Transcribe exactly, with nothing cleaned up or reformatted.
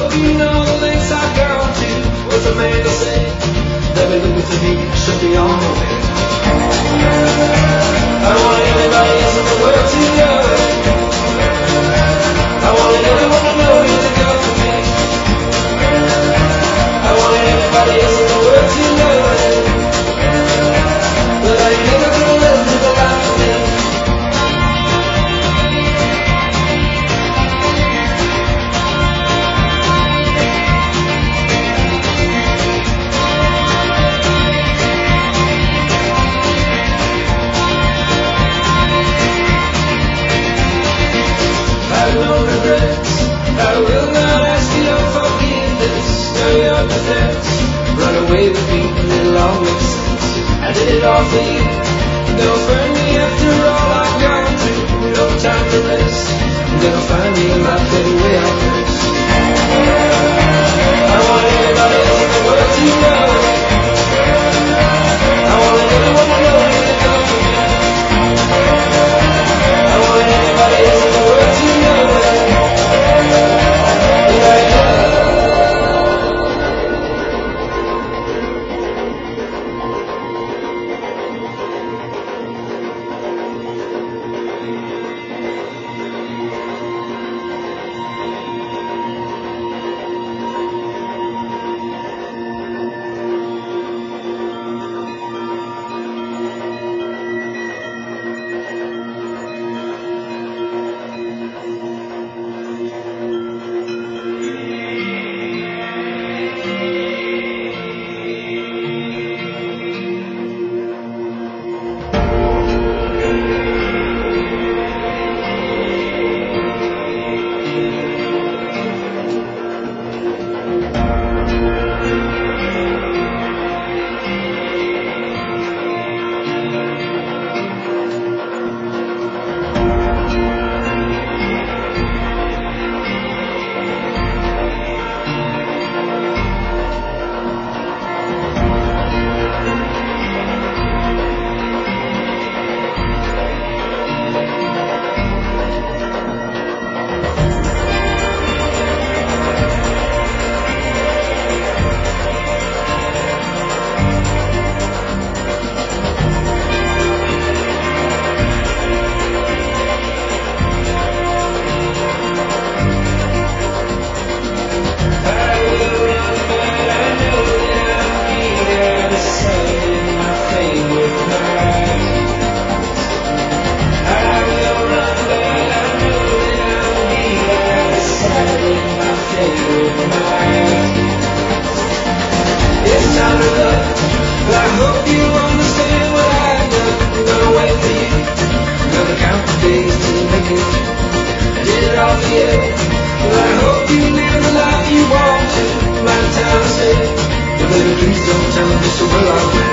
hope you know the lengths I've gone to. What's a man to say? They'll be looking to me, should be on the way. I want everybody else in the world to know it. I want everyone to know you're the girl for me. I want everybody else in the world to know it. But I ain't never gonna live with a life for me. I will not ask you your forgiveness, no your defense. Run away with me, it'll all make sense. I did it all for you. Don't burn me after all I've gone through. No time to rest. You're gonna find me a lot better way I rest. I want everybody else in the world to know it. I want everyone to know you're the girl for me. I want everybody else in the world to know it. Please don't tell me so well I will.